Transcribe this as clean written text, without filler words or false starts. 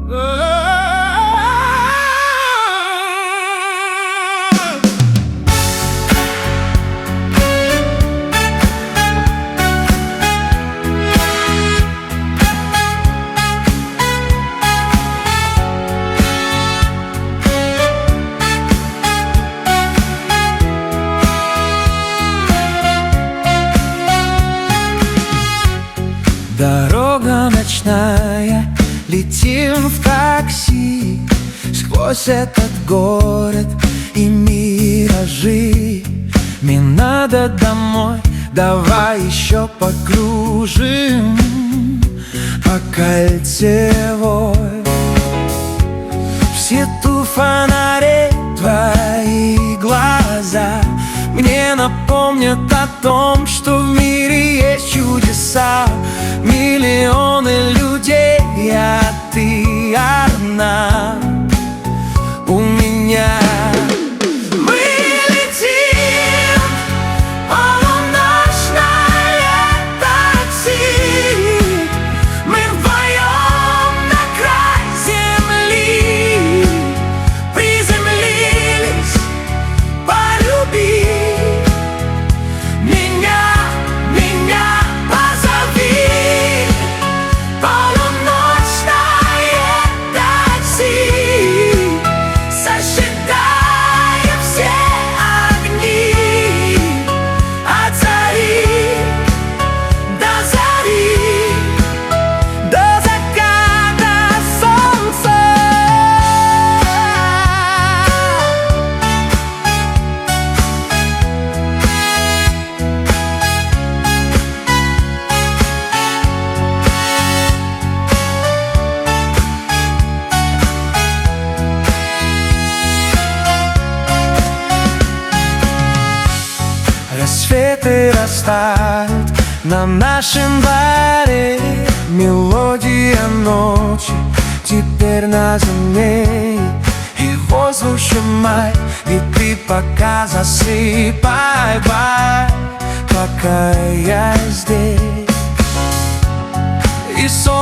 Дорога ночная, летим в такси сквозь этот город и миражи. Мне надо домой, давай еще покружим по Кольцевой. В свету фонарей твои глаза мне напомнят о том, что в мире есть чудеса. Миллионы людей, а ты одна у меня. Мы летим, полуночное такси. Мы вдвоем на край земли приземлились. Полюби меня, позови. Полуночное такси, сосчитаем все огни от зари до зари, до заката солнца. Рассветы растают на нашем дворе. Мелодия ночи теперь на земле. И в воздухе май, и ты пока засыпай, бай, пока я здесь. И